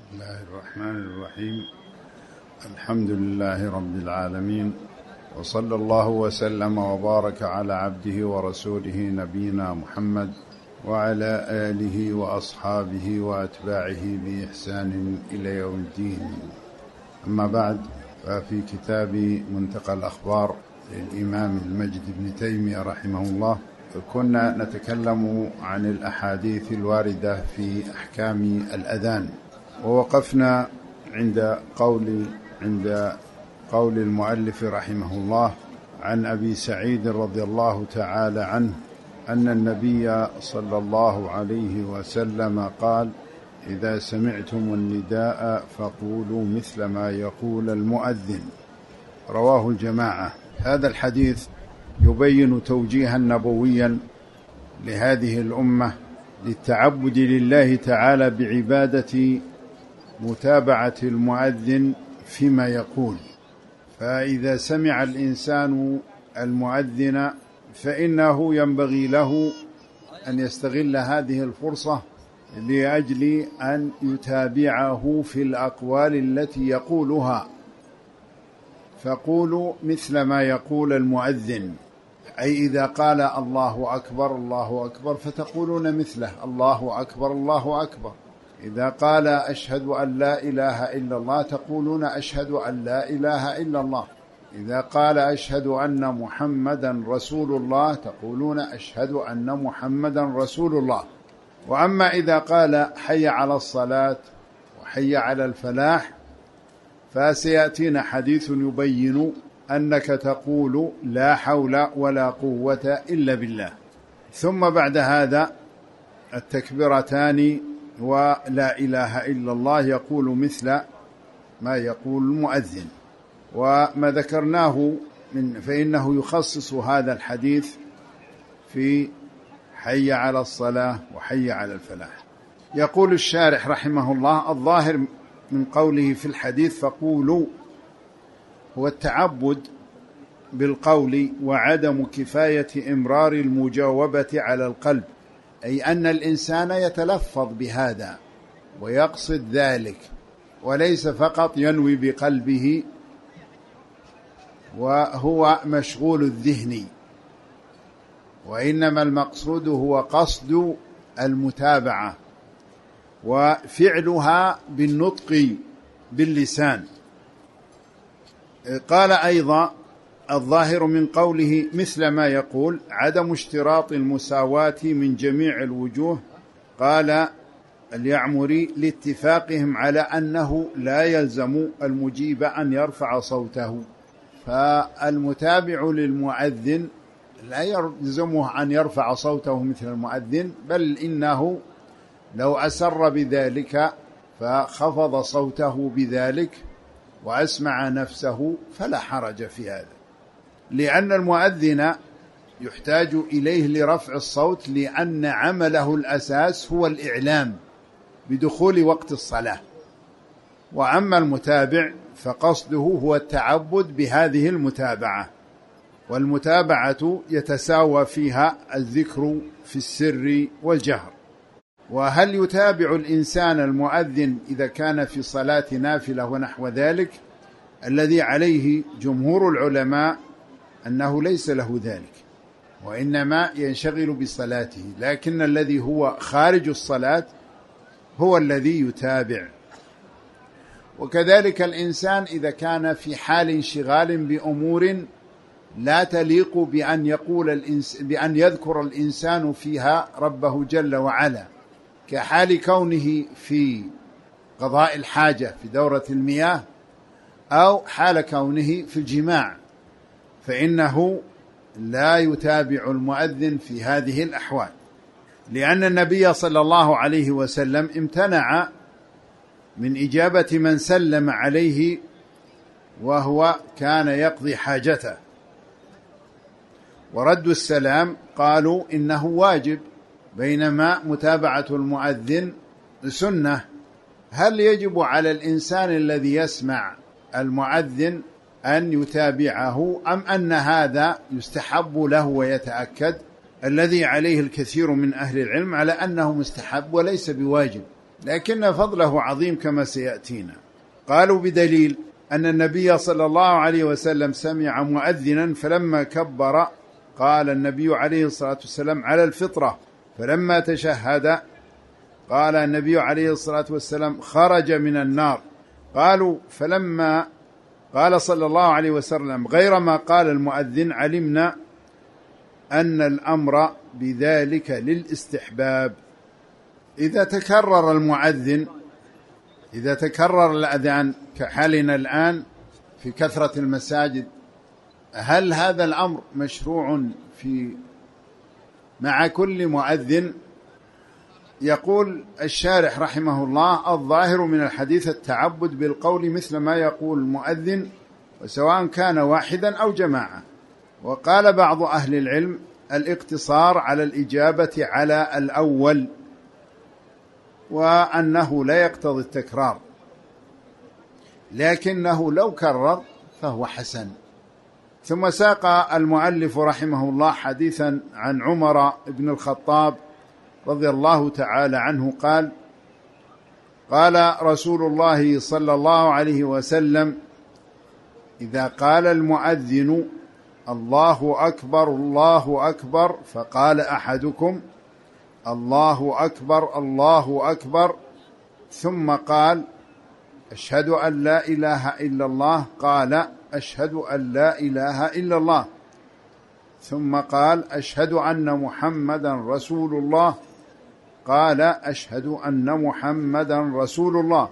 الله الرحمن الرحيم. الحمد لله رب العالمين، وصلى الله وسلم وبارك على عبده ورسوله نبينا محمد وعلى آله وأصحابه وأتباعه بإحسان إلى يوم الدين. أما بعد، ففي كتاب منتقى الأخبار للإمام المجد بن تيمية رحمه الله كنا نتكلم عن الأحاديث الواردة في أحكام الأذان، ووقفنا عند قول المؤلف رحمه الله عن أبي سعيد رضي الله تعالى عنه أن النبي صلى الله عليه وسلم قال: إذا سمعتم النداء فقولوا مثل ما يقول المؤذن. رواه الجماعة. هذا الحديث يبين توجيها نبويا لهذه الأمة للتعبد لله تعالى بعبادة متابعة المؤذن فيما يقول. فإذا سمع الإنسان المؤذن فإنه ينبغي له أن يستغل هذه الفرصة لأجل أن يتابعه في الأقوال التي يقولها. فقولوا مثل ما يقول المؤذن، أي إذا قال الله أكبر الله أكبر فتقولون مثله الله أكبر الله أكبر. إذا قال أشهد أن لا إله إلا الله تقولون أشهد أن لا إله إلا الله. إذا قال أشهد أن محمدا رسول الله تقولون أشهد أن محمدا رسول الله. وأما إذا قال حي على الصلاة وحي على الفلاح فسيأتينا حديث يبين أنك تقول لا حول ولا قوة إلا بالله، ثم بعد هذا التكبيرتان ولا إله إلا الله يقول مثل ما يقول المؤذن. وما ذكرناه فإنه يخصص هذا الحديث في حي على الصلاة وحي على الفلاح. يقول الشارح رحمه الله: الظاهر من قوله في الحديث فقولوا هو التعبد بالقول وعدم كفاية إمرار المجاوبة على القلب، أي أن الإنسان يتلفظ بهذا ويقصد ذلك وليس فقط ينوي بقلبه وهو مشغول الذهن، وإنما المقصود هو قصد المتابعة وفعلها بالنطق باللسان. قال أيضا: الظاهر من قوله مثل ما يقول عدم اشتراط المساواة من جميع الوجوه. قال اليعمري: لاتفاقهم على أنه لا يلزم المجيب أن يرفع صوته. فالمتابع للمؤذن لا يلزمه أن يرفع صوته مثل المؤذن، بل إنه لو أسر بذلك فخفض صوته بذلك وأسمع نفسه فلا حرج في هذا، لأن المؤذن يحتاج إليه لرفع الصوت، لأن عمله الأساس هو الإعلام بدخول وقت الصلاة. وأما المتابع فقصده هو التعبد بهذه المتابعة، والمتابعة يتساوى فيها الذكر في السر والجهر. وهل يتابع الإنسان المؤذن إذا كان في صلاة نافلة ونحو ذلك؟ الذي عليه جمهور العلماء أنه ليس له ذلك، وإنما ينشغل بصلاته، لكن الذي هو خارج الصلاة هو الذي يتابع. وكذلك الإنسان إذا كان في حال انشغال بأمور لا تليق بأن يذكر الإنسان فيها ربه جل وعلا، كحال كونه في قضاء الحاجة في دورة المياه، أو حال كونه في الجماع، فإنه لا يتابع المؤذن في هذه الأحوال، لأن النبي صلى الله عليه وسلم امتنع من إجابة من سلم عليه وهو كان يقضي حاجته، ورد السلام قالوا إنه واجب، بينما متابعة المؤذن سنة. هل يجب على الإنسان الذي يسمع المؤذن أن يتابعه، أم أن هذا يستحب له ويتأكد؟ الذي عليه الكثير من أهل العلم على أنه مستحب وليس بواجب، لكن فضله عظيم كما سيأتينا. قالوا بدليل أن النبي صلى الله عليه وسلم سمع مؤذنا فلما كبر قال النبي عليه الصلاة والسلام على الفطرة، فلما تشهد قال النبي عليه الصلاة والسلام خرج من النار. قالوا فلما قال صلى الله عليه وسلم غير ما قال المؤذن علمنا أن الأمر بذلك للاستحباب. إذا تكرر المؤذن، إذا تكرر الأذان كحالنا الآن في كثرة المساجد، هل هذا الأمر مشروع مع كل مؤذن؟ يقول الشارح رحمه الله: الظاهر من الحديث التعبد بالقول مثل ما يقول المؤذن، وسواء كان واحدا أو جماعة. وقال بعض أهل العلم الاقتصار على الإجابة على الأول، وأنه لا يقتضي التكرار، لكنه لو كرر فهو حسن. ثم ساق المؤلف رحمه الله حديثا عن عمر بن الخطاب رضي الله تعالى عنه قال: قال رسول الله صلى الله عليه وسلم: إذا قال المؤذن الله أكبر الله أكبر فقال أحدكم الله أكبر الله أكبر، ثم قال أشهد أن لا إله إلا الله، قال أشهد أن لا إله إلا الله، ثم قال أشهد أن محمدا رسول الله، قال أشهد أن محمدا رسول الله،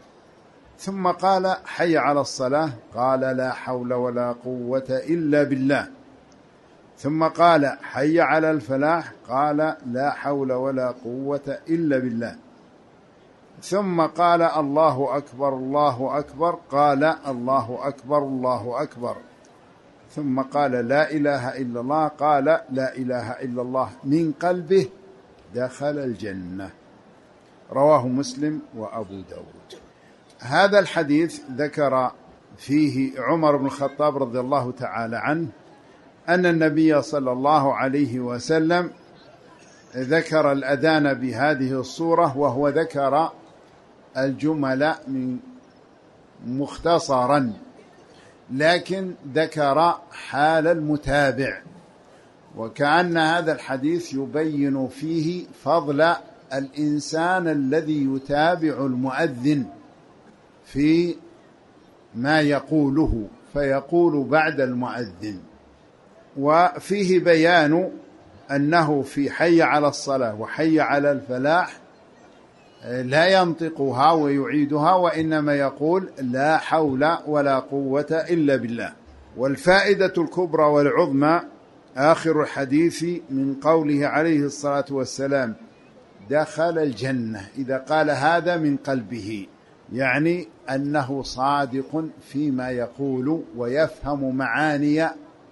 ثم قال حي على الصلاة، قال لا حول ولا قوة إلا بالله، ثم قال حي على الفلاح، قال لا حول ولا قوة إلا بالله، ثم قال الله أكبر الله أكبر، قال الله أكبر الله أكبر، ثم قال لا إله إلا الله، قال لا إله إلا الله من قلبه دخل الجنة. رواه مسلم وأبو داود. هذا الحديث ذكر فيه عمر بن الخطاب رضي الله تعالى عنه أن النبي صلى الله عليه وسلم ذكر الأذان بهذه الصورة، وهو ذكر الجمل من مختصرا، لكن ذكر حال المتابع، وكأن هذا الحديث يبين فيه فضل الإنسان الذي يتابع المؤذن في ما يقوله فيقول بعد المؤذن. وفيه بيان أنه في حي على الصلاة وحي على الفلاح لا ينطقها ويعيدها، وإنما يقول لا حول ولا قوة إلا بالله. والفائدة الكبرى والعظمى آخر الحديث من قوله عليه الصلاة والسلام دخل الجنة، إذا قال هذا من قلبه، يعني أنه صادق فيما يقول ويفهم معاني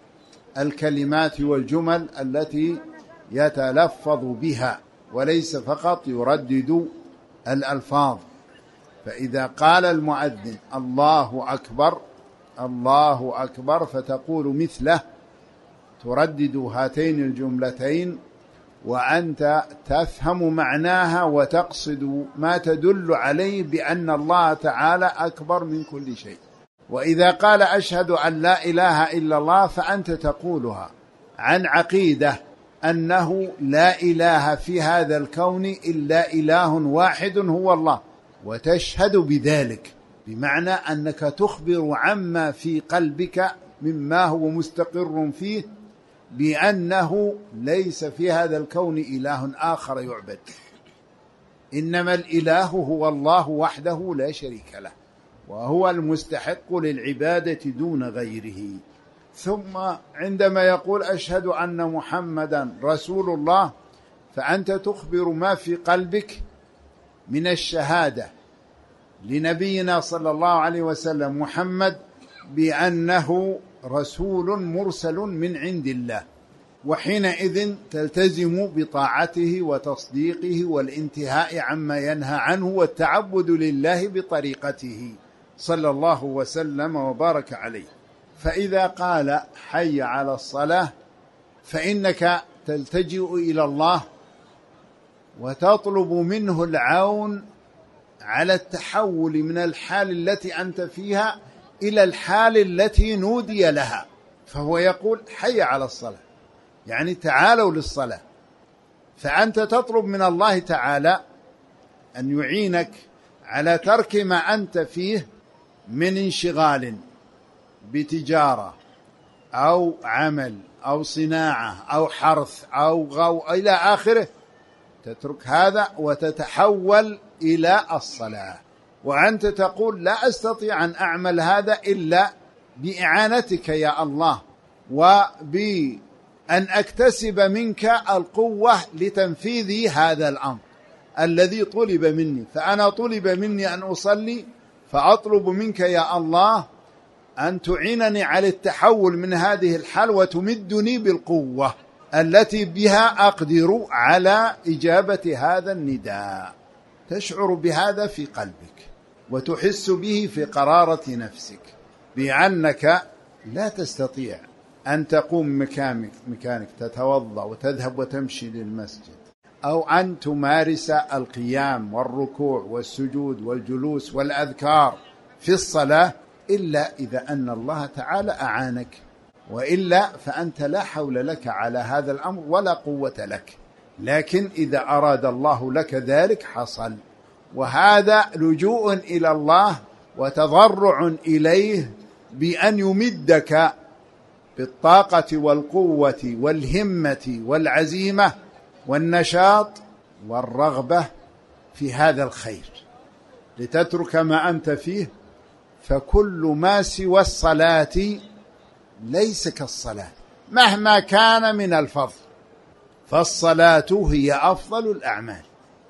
الكلمات والجمل التي يتلفظ بها، وليس فقط يردد الألفاظ. فإذا قال المؤذن الله أكبر الله أكبر فتقول مثله، تردد هاتين الجملتين وأنت تفهم معناها وتقصد ما تدل عليه بأن الله تعالى أكبر من كل شيء. وإذا قال أشهد أن لا إله إلا الله فأنت تقولها عن عقيدة أنه لا إله في هذا الكون إلا إله واحد هو الله، وتشهد بذلك، بمعنى أنك تخبر عما في قلبك مما هو مستقر فيه بأنه ليس في هذا الكون إله آخر يعبد، إنما الإله هو الله وحده لا شريك له، وهو المستحق للعبادة دون غيره. ثم عندما يقول أشهد أن محمدا رسول الله، فأنت تخبر ما في قلبك من الشهادة لنبينا صلى الله عليه وسلم محمد بأنه رسول مرسل من عند الله، وحينئذ تلتزم بطاعته وتصديقه والانتهاء عما ينهى عنه والتعبد لله بطريقته صلى الله وسلم وبارك عليه. فإذا قال حي على الصلاة فإنك تلتجئ إلى الله وتطلب منه العون على التحول من الحال التي أنت فيها إلى الحال التي نودي لها، فهو يقول حي على الصلاة، يعني تعالوا للصلاة. فأنت تطلب من الله تعالى أن يعينك على ترك ما أنت فيه من انشغال بتجارة أو عمل أو صناعة أو حرث أو غو إلى آخره، تترك هذا وتتحول إلى الصلاة، وأنت تقول لا أستطيع أن أعمل هذا إلا بإعانتك يا الله، وبأن أكتسب منك القوة لتنفيذ هذا الأمر الذي طلب مني. فأنا طلب مني أن أصلي، فأطلب منك يا الله أن تعينني على التحول من هذه الحال وتمدني بالقوة التي بها أقدر على إجابة هذا النداء. تشعر بهذا في قلبك وتحس به في قرارة نفسك بأنك لا تستطيع أن تقوم مكانك تتوضأ وتذهب وتمشي للمسجد، أو أن تمارس القيام والركوع والسجود والجلوس والأذكار في الصلاة إلا إذا أن الله تعالى أعانك، وإلا فأنت لا حول لك على هذا الأمر ولا قوة لك. لكن إذا أراد الله لك ذلك حصل، وهذا لجوء إلى الله وتضرع إليه بأن يمدك بالطاقة والقوة والهمة والعزيمة والنشاط والرغبة في هذا الخير لتترك ما أنت فيه. فكل ما سوى الصلاة ليس كالصلاة مهما كان من الفضل، فالصلاة هي أفضل الأعمال.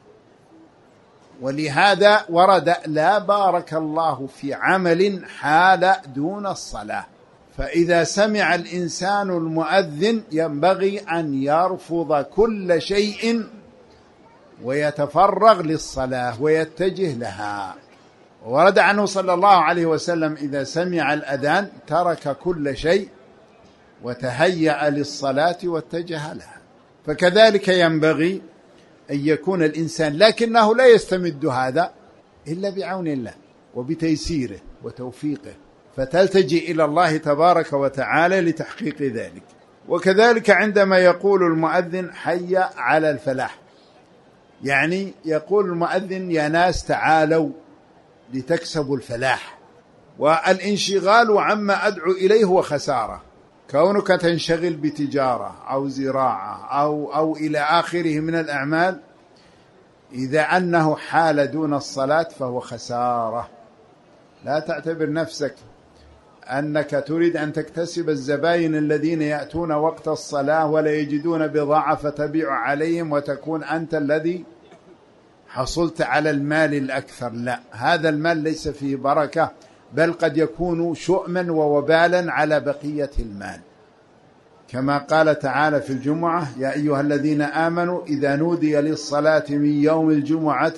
ولهذا ورد لا بارك الله في عمل حال دون الصلاة. فإذا سمع الإنسان المؤذن ينبغي أن يرفض كل شيء ويتفرغ للصلاة ويتجه لها. ورد عنه صلى الله عليه وسلم إذا سمع الأذان ترك كل شيء وتهيأ للصلاة واتجه لها. فكذلك ينبغي أن يكون الإنسان، لكنه لا يستمد هذا إلا بعون الله وبتيسيره وتوفيقه، فتلتجئ إلى الله تبارك وتعالى لتحقيق ذلك. وكذلك عندما يقول المؤذن حي على الفلاح، يعني يقول المؤذن يا ناس تعالوا لتكسبوا الفلاح. والانشغال عما أدعو إليه هو خسارة، كونك تنشغل بتجارة أو زراعة أو إلى آخره من الأعمال، إذا أنه حال دون الصلاة فهو خسارة. لا تعتبر نفسك أنك تريد أن تكتسب الزبائن الذين يأتون وقت الصلاة ولا يجدون بضاعة فتبيع عليهم وتكون أنت الذي حصلت على المال الأكثر. لا، هذا المال ليس فيه بركة، بل قد يكون شؤما ووبالا على بقية المال، كما قال تعالى في الجمعة يا أيها الذين آمنوا إذا نودي للصلاة من يوم الجمعة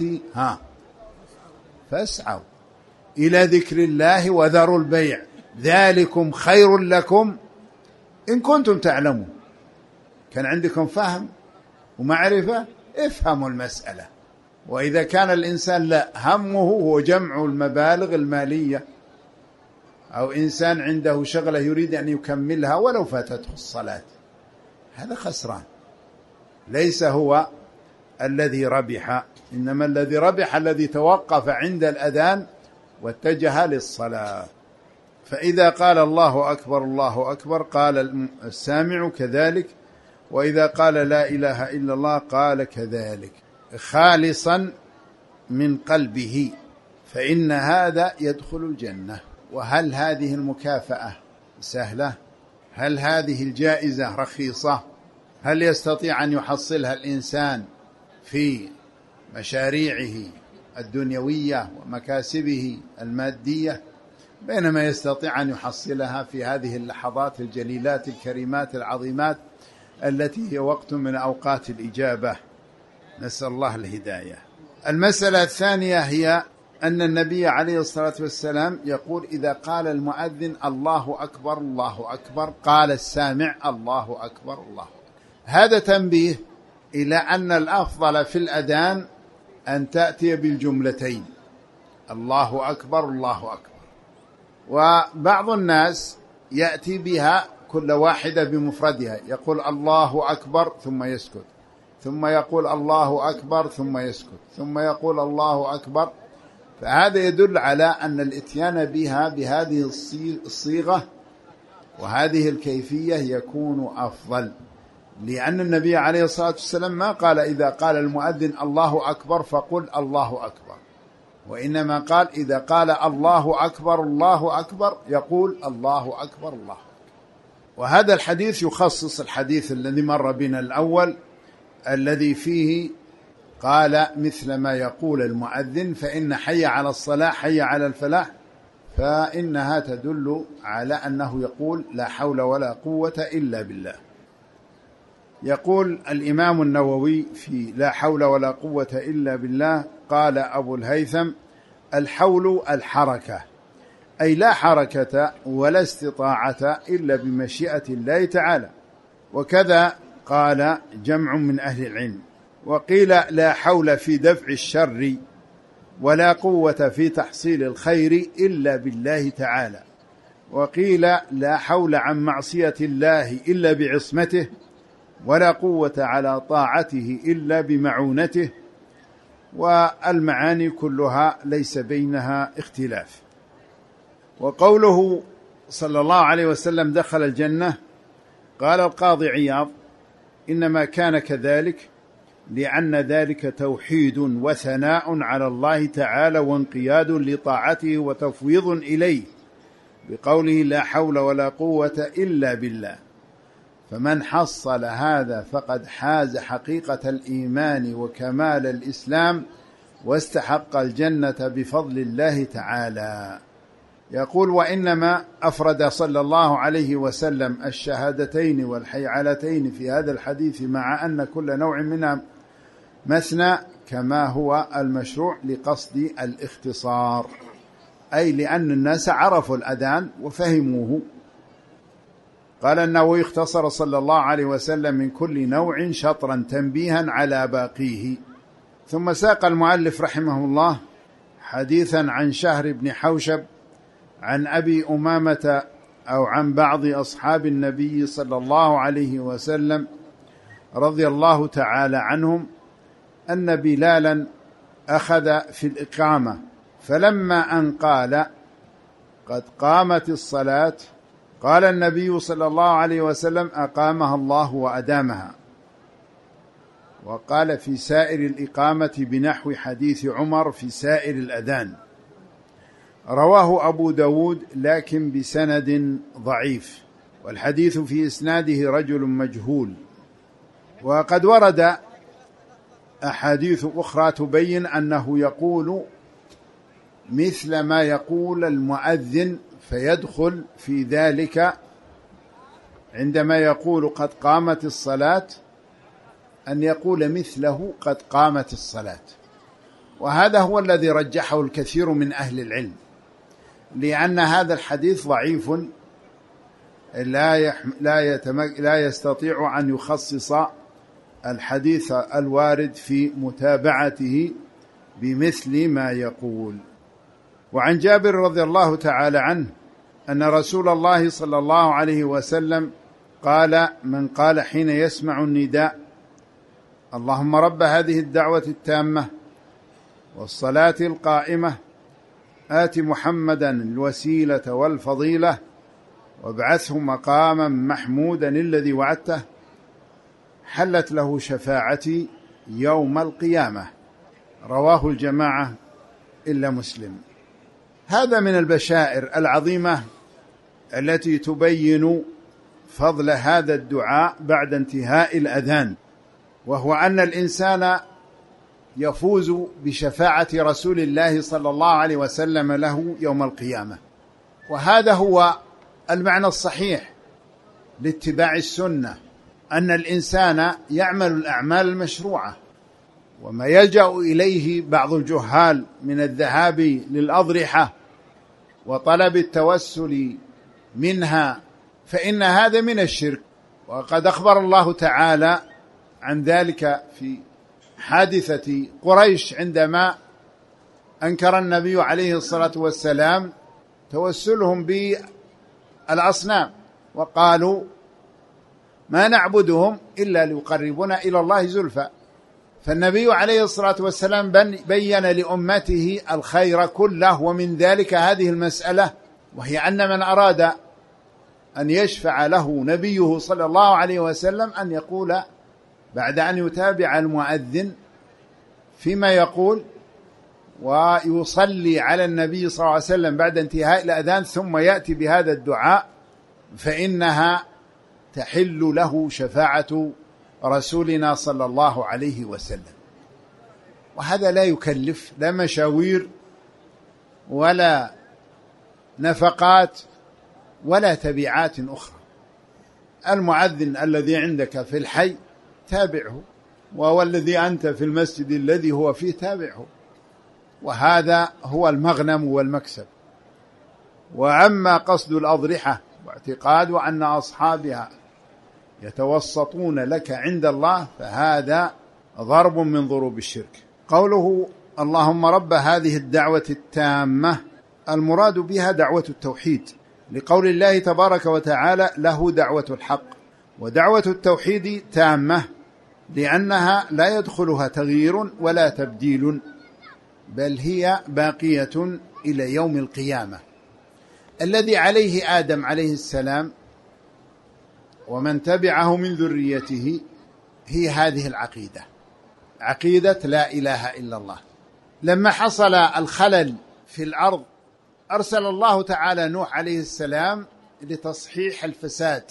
فاسعوا إلى ذكر الله وذروا البيع ذلكم خير لكم إن كنتم تعلمون. كان عندكم فهم ومعرفة، افهموا المسألة. وإذا كان الإنسان لا همه هو جمع المبالغ المالية، أو إنسان عنده شغلة يريد أن يكملها ولو فاتته الصلاة، هذا خسران، ليس هو الذي ربح، إنما الذي ربح الذي توقف عند الأذان واتجه للصلاة. فإذا قال الله أكبر الله أكبر قال السامع كذلك، وإذا قال لا إله إلا الله قال كذلك خالصا من قلبه، فإن هذا يدخل الجنة. وهل هذه المكافأة سهلة؟ هل هذه الجائزة رخيصة؟ هل يستطيع أن يحصلها الإنسان في مشاريعه الدنيوية ومكاسبه المادية، بينما يستطيع أن يحصلها في هذه اللحظات الجليلات الكريمات العظيمات التي هي وقت من أوقات الإجابة؟ نسأل الله الهداية. المسألة الثانية هي أن النبي عليه الصلاة والسلام يقول إذا قال المؤذن الله أكبر الله أكبر قال السامع الله أكبر الله أكبر. هذا تنبيه إلى أن الأفضل في الأذان أن تأتي بالجملتين، الله أكبر الله أكبر. وبعض الناس يأتي بها كل واحدة بمفردها، يقول الله أكبر ثم يسكت، ثم يقول الله أكبر ثم يسكت، ثم يقول الله أكبر. فهذا يدل على أن الإتيان بها بهذه الصيغة وهذه الكيفية يكون أفضل، لأن النبي عليه الصلاة والسلام ما قال إذا قال المؤذن الله أكبر فقل الله أكبر، وإنما قال إذا قال الله أكبر الله أكبر يقول الله أكبر الله أكبر. وهذا الحديث يخصص الحديث الذي مر بنا الأول الذي فيه قال مثل ما يقول المؤذن، فإن حي على الصلاة حي على الفلاح، فإنها تدل على أنه يقول لا حول ولا قوة إلا بالله. يقول الإمام النووي في لا حول ولا قوة إلا بالله، قال أبو الهيثم: الحول الحركة، أي لا حركة ولا استطاعة إلا بمشيئة الله تعالى. وكذا قال جمع من أهل العلم. وقيل لا حول في دفع الشر ولا قوة في تحصيل الخير إلا بالله تعالى. وقيل لا حول عن معصية الله إلا بعصمته، ولا قوة على طاعته إلا بمعونته. والمعاني كلها ليس بينها اختلاف. وقوله صلى الله عليه وسلم دخل الجنة، قال القاضي عياض: إنما كان كذلك لأن ذلك توحيد وثناء على الله تعالى وانقياد لطاعته وتفويض إليه، بقوله لا حول ولا قوة إلا بالله. فمن حصل هذا فقد حاز حقيقة الإيمان وكمال الإسلام واستحق الجنة بفضل الله تعالى. يقول: وإنما أفرد صلى الله عليه وسلم الشهادتين والحيعلتين في هذا الحديث، مع أن كل نوع منها مثنى كما هو المشروع لقصد الاختصار، أي لأن الناس عرفوا الأذان وفهموه. قال النووي: اختصر صلى الله عليه وسلم من كل نوع شطرا تنبيها على باقيه. ثم ساق المؤلف رحمه الله حديثا عن شهر بن حوشب عن أبي أمامة أو عن بعض أصحاب النبي صلى الله عليه وسلم رضي الله تعالى عنهم أن بلالا أخذ في الإقامة، فلما أن قال قد قامت الصلاة قال النبي صلى الله عليه وسلم: أقامها الله وأدامها. وقال في سائر الإقامة بنحو حديث عمر في سائر الأذان. رواه أبو داود لكن بسند ضعيف، والحديث في إسناده رجل مجهول. وقد ورد أحاديث أخرى تبين أنه يقول مثل ما يقول المؤذن، فيدخل في ذلك عندما يقول قد قامت الصلاة أن يقول مثله قد قامت الصلاة. وهذا هو الذي رجحه الكثير من أهل العلم، لأن هذا الحديث ضعيف لا يستطيع أن يخصص الحديث الوارد في متابعته بمثل ما يقول. وعن جابر رضي الله تعالى عنه أن رسول الله صلى الله عليه وسلم قال: من قال حين يسمع النداء: اللهم رب هذه الدعوة التامة والصلاة القائمة آت محمدا الوسيلة والفضيلة وابعثه مقاما محمودا الذي وعدته، حلت له شفاعتي يوم القيامة. رواه الجماعة إلا مسلم. هذا من البشائر العظيمة التي تبين فضل هذا الدعاء بعد انتهاء الأذان، وهو أن الإنسان يفوز بشفاعة رسول الله صلى الله عليه وسلم له يوم القيامة. وهذا هو المعنى الصحيح لاتباع السنة، أن الإنسان يعمل الأعمال المشروعة، وما يلجأ إليه بعض الجهال من الذهاب للأضرحة وطلب التوسل منها فإن هذا من الشرك. وقد أخبر الله تعالى عن ذلك في حادثة قريش عندما أنكر النبي عليه الصلاة والسلام توسلهم بالأصنام، وقالوا ما نعبدهم إلا ليقربونا إلى الله زلفى. فالنبي عليه الصلاة والسلام بين لأمته الخير كله، ومن ذلك هذه المسألة، وهي أن من أراد أن يشفع له نبيه صلى الله عليه وسلم أن يقول بعد أن يتابع المؤذن فيما يقول ويصلي على النبي صلى الله عليه وسلم بعد انتهاء الأذان، ثم يأتي بهذا الدعاء، فإنها تحل له شفاعة رسولنا صلى الله عليه وسلم. وهذا لا يكلف لا مشاوير ولا نفقات ولا تبعات أخرى. المؤذن الذي عندك في الحي تابعه، وهو الذي أنت في المسجد الذي هو فيه تابعه، وهذا هو المغنم والمكسب. وأما قصد الأضرحة واعتقاد أن أصحابها يتوسطون لك عند الله فهذا ضرب من ضروب الشرك. قوله اللهم رب هذه الدعوة التامة، المراد بها دعوة التوحيد، لقول الله تبارك وتعالى له دعوة الحق. ودعوة التوحيد تامة لأنها لا يدخلها تغيير ولا تبديل، بل هي باقية إلى يوم القيامة. الذي عليه آدم عليه السلام ومن تبعه من ذريته هي هذه العقيدة، عقيدة لا إله إلا الله. لما حصل الخلل في الأرض أرسل الله تعالى نوح عليه السلام لتصحيح الفساد،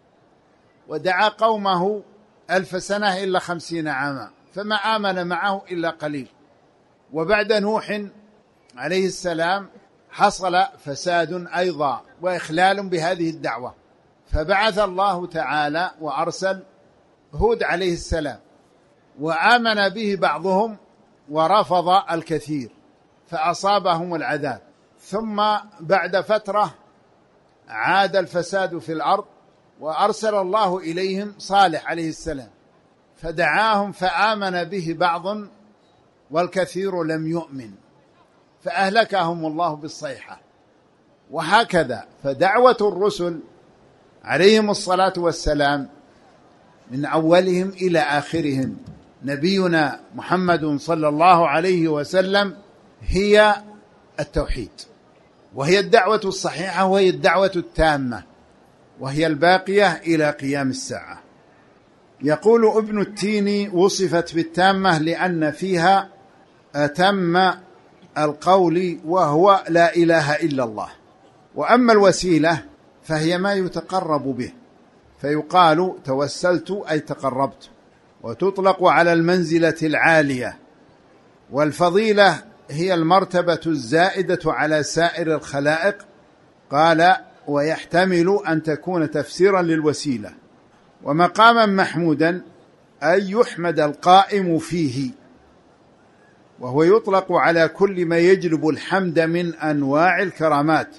ودعا قومه 1000 سنة إلا 50 عاما، فما آمن معه إلا قليل. وبعد نوح عليه السلام حصل فساد أيضا وإخلال بهذه الدعوة، فبعث الله تعالى وأرسل هود عليه السلام، وآمن به بعضهم ورفض الكثير فأصابهم العذاب. ثم بعد فترة عاد الفساد في الأرض، وأرسل الله إليهم صالح عليه السلام فدعاهم فآمن به بعض والكثير لم يؤمن، فأهلكهم الله بالصيحة. وهكذا فدعوة الرسل عليهم الصلاة والسلام من أولهم إلى آخرهم نبينا محمد صلى الله عليه وسلم هي التوحيد، وهي الدعوة الصحيحة، وهي الدعوة التامة، وهي الباقية إلى قيام الساعة. يقول ابن التيني وصفت بالتامة لأن فيها أتم القول وهو لا إله إلا الله. وأما الوسيلة فهي ما يتقرب به، فيقال توسلت أي تقربت، وتطلق على المنزلة العالية. والفضيلة هي المرتبة الزائدة على سائر الخلائق. قال ويحتمل أن تكون تفسيرا للوسيلة. ومقاما محمودا أي يحمد القائم فيه، وهو يطلق على كل ما يجلب الحمد من أنواع الكرامات.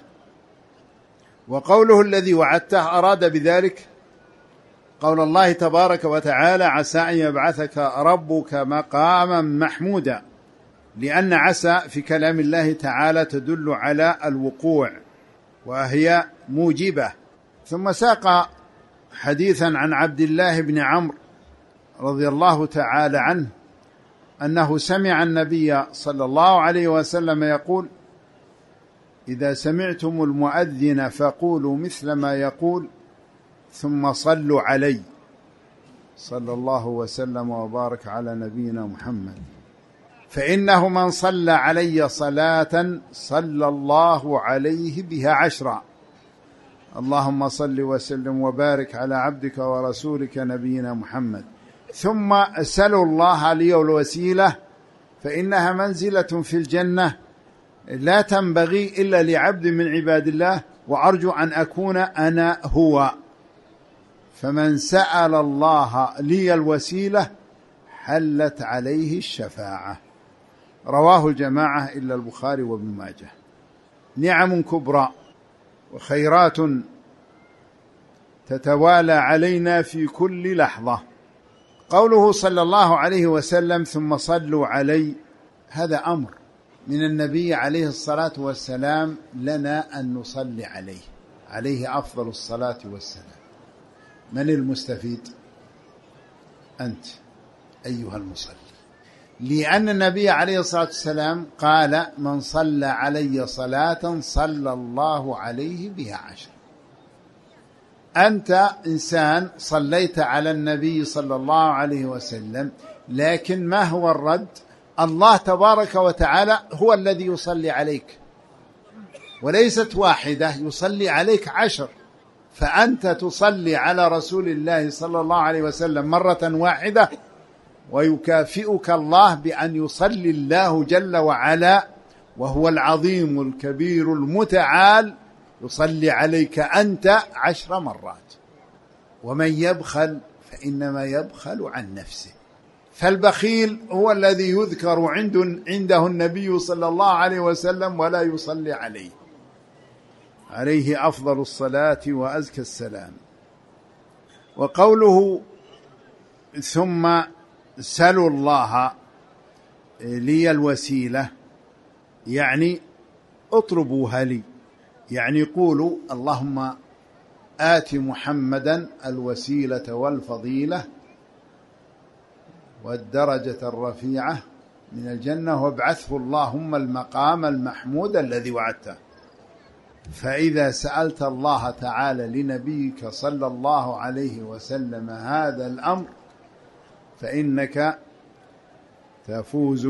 وقوله الذي وعدته أراد بذلك قول الله تبارك وتعالى عسى أن يبعثك ربك مقاما محمودا، لأن عسى في كلام الله تعالى تدل على الوقوع وهي موجبة. ثم ساق حديثا عن عبد الله بن عمرو رضي الله تعالى عنه أنه سمع النبي صلى الله عليه وسلم يقول إذا سمعتم المؤذن فقولوا مثل ما يقول ثم صلوا علي. صلى الله وسلم وبارك على نبينا محمد، فإنه من صلى علي صلاة صلى الله عليه بها 10. اللهم صل وسلم وبارك على عبدك ورسولك نبينا محمد. ثم اسألوا الله لي الوسيلة فإنها منزلة في الجنة لا تنبغي إلا لعبد من عباد الله، وأرجو أن أكون أنا هو. فمن سأل الله لي الوسيلة حلت عليه الشفاعة. رواه الجماعة إلا البخاري وابن ماجه. نعم كبرى وخيرات تتوالى علينا في كل لحظة. قوله صلى الله عليه وسلم ثم صلوا علي، هذا أمر من النبي عليه الصلاة والسلام لنا أن نصلي عليه أفضل الصلاة والسلام. من المستفيد؟ أنت أيها المصلي، لأن النبي عليه الصلاة والسلام قال: من صلى علي صلاة صلى الله عليه بها 10. أنت إنسان صليت على النبي صلى الله عليه وسلم، لكن ما هو الرد؟ الله تبارك وتعالى هو الذي يصلي عليك، وليست واحدة، يصلي عليك 10. فأنت تصلي على رسول الله صلى الله عليه وسلم مرة واحدة، ويكافئك الله بأن يصلي الله جل وعلا وهو العظيم الكبير المتعال يصلي عليك أنت 10 مرات. ومن يبخل فإنما يبخل عن نفسه. فالبخيل هو الذي يذكر عنده النبي صلى الله عليه وسلم ولا يصلي عليه أفضل الصلاة وأزكى السلام. وقوله: ثم سلوا الله لي الوسيلة، يعني اطلبوها لي، يعني قولوا: اللهم آت محمدا الوسيلة والفضيلة والدرجة الرفيعة من الجنة وابعثه اللهم المقام المحمود الذي وعدته. فإذا سألت الله تعالى لنبيك صلى الله عليه وسلم هذا الأمر فإنك تفوز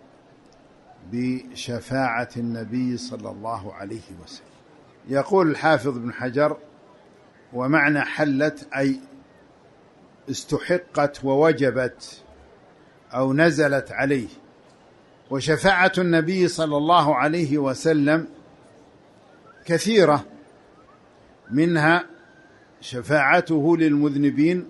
بشفاعة النبي صلى الله عليه وسلم. يقول الحافظ ابن حجر: ومعنى حلت أي استحقت ووجبت أو نزلت عليه. وشفاعة النبي صلى الله عليه وسلم كثيرة، منها شفاعته للمذنبين،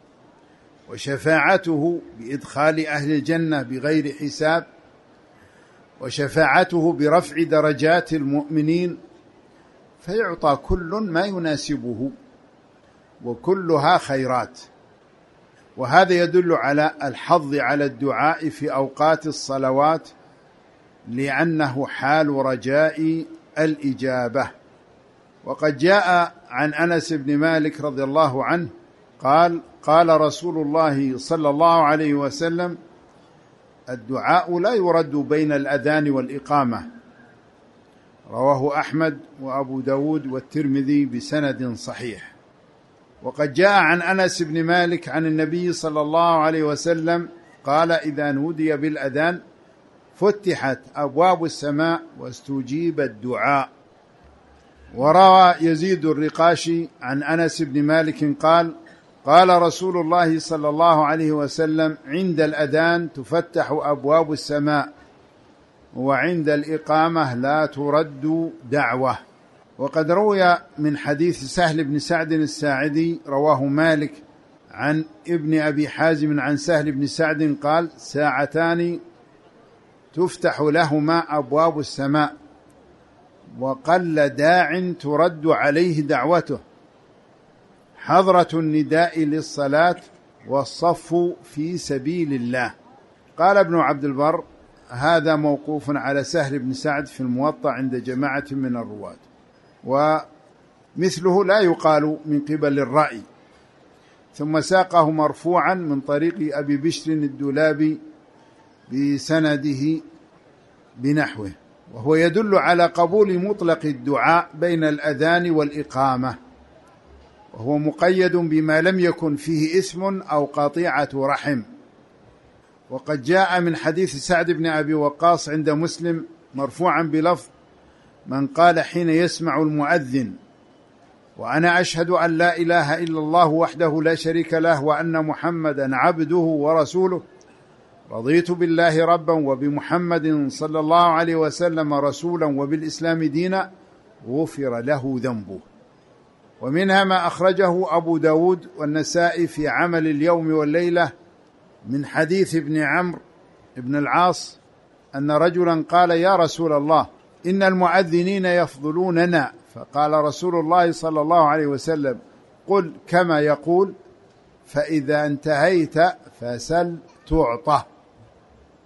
وشفاعته بإدخال أهل الجنة بغير حساب، وشفاعته برفع درجات المؤمنين، فيعطى كل ما يناسبه، وكلها خيرات. وهذا يدل على الحظ على الدعاء في أوقات الصلوات، لأنه حال رجاء الإجابة. وقد جاء عن أنس بن مالك رضي الله عنه قال: قال رسول الله صلى الله عليه وسلم: الدعاء لا يرد بين الأذان والإقامة. رواه أحمد وأبو داود والترمذي بسند صحيح. وقد جاء عن أنس بن مالك عن النبي صلى الله عليه وسلم قال: إذا نودي بالأذان فتحت أبواب السماء واستجيب الدعاء. وروى يزيد الرقاشي عن أنس بن مالك قال: قال رسول الله صلى الله عليه وسلم: عند الأذان تفتح أبواب السماء، وعند الإقامة لا ترد دعوة. وقد روي من حديث سهل بن سعد الساعدي رواه مالك عن ابن أبي حازم عن سهل بن سعد قال: ساعتان تفتح لهما أبواب السماء، وقل داع ترد عليه دعوته، حضرة النداء للصلاة والصف في سبيل الله. قال ابن عبد البر: هذا موقوف على سهل بن سعد في الموطأ عند جماعة من الرواة، ومثله لا يقال من قبل الرأي. ثم ساقه مرفوعا من طريق أبي بشر الدولابي بسنده بنحوه، وهو يدل على قبول مطلق الدعاء بين الأذان والإقامة، وهو مقيد بما لم يكن فيه اسم أو قطيعة رحم. وقد جاء من حديث سعد بن أبي وقاص عند مسلم مرفوعا بلفظ: من قال حين يسمع المؤذن: وأنا أشهد أن لا إله إلا الله وحده لا شريك له وأن محمدا عبده ورسوله، رضيت بالله ربا وبمحمد صلى الله عليه وسلم رسولا وبالإسلام دينا، غفر له ذنبه. ومنها ما أخرجه أبو داود والنسائي في عمل اليوم والليلة من حديث ابن عمرو بن العاص أن رجلا قال: يا رسول الله، إن المؤذنين يفضلوننا. فقال رسول الله صلى الله عليه وسلم: قل كما يقول، فإذا انتهيت فسل تعطى.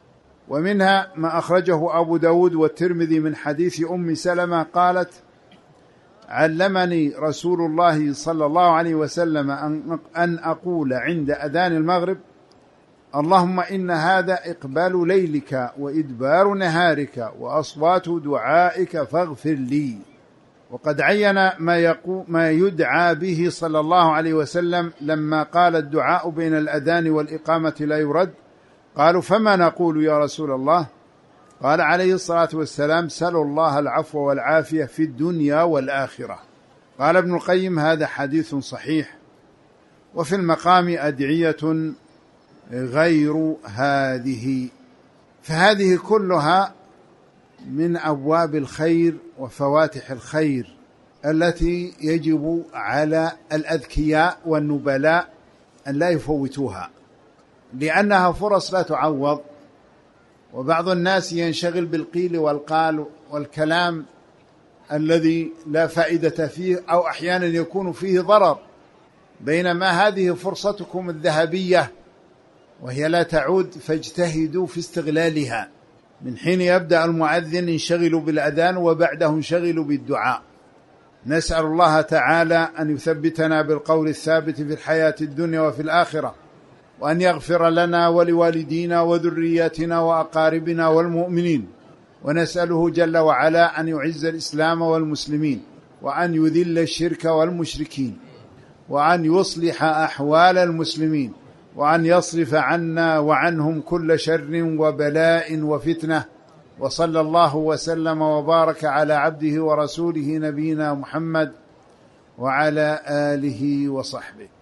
ومنها ما أخرجه أبو داود والترمذي من حديث أم سلمة قالت: علمني رسول الله صلى الله عليه وسلم أن أقول عند أذان المغرب: اللهم إن هذا إقبال ليلك وإدبار نهارك وأصوات دعائك فاغفر لي. وقد عين ما يدعى به صلى الله عليه وسلم لما قال: الدعاء بين الأذان والإقامة لا يرد. قالوا: فما نقول يا رسول الله؟ قال عليه الصلاة والسلام: سلوا الله العفو والعافية في الدنيا والآخرة. قال ابن القيم: هذا حديث صحيح. وفي المقام أدعية غير هذه، فهذه كلها من أبواب الخير وفواتح الخير التي يجب على الأذكياء والنبلاء أن لا يفوتوها، لأنها فرص لا تعوض. وبعض الناس ينشغل بالقيل والقال والكلام الذي لا فائدة فيه، أو أحيانا يكون فيه ضرر، بينما هذه فرصتكم الذهبية وهي لا تعود، فاجتهدوا في استغلالها. من حين يبدأ المؤذن انشغلوا بالأذان، وبعده انشغلوا بالدعاء. نسأل الله تعالى أن يثبتنا بالقول الثابت في الحياة الدنيا وفي الآخرة، وأن يغفر لنا ولوالدينا وذرياتنا وأقاربنا والمؤمنين. ونسأله جل وعلا أن يعز الإسلام والمسلمين، وأن يذل الشرك والمشركين، وأن يصلح أحوال المسلمين، وأن يصرف عنا وعنهم كل شر وبلاء وفتنة. وصلى الله وسلم وبارك على عبده ورسوله نبينا محمد وعلى آله وصحبه.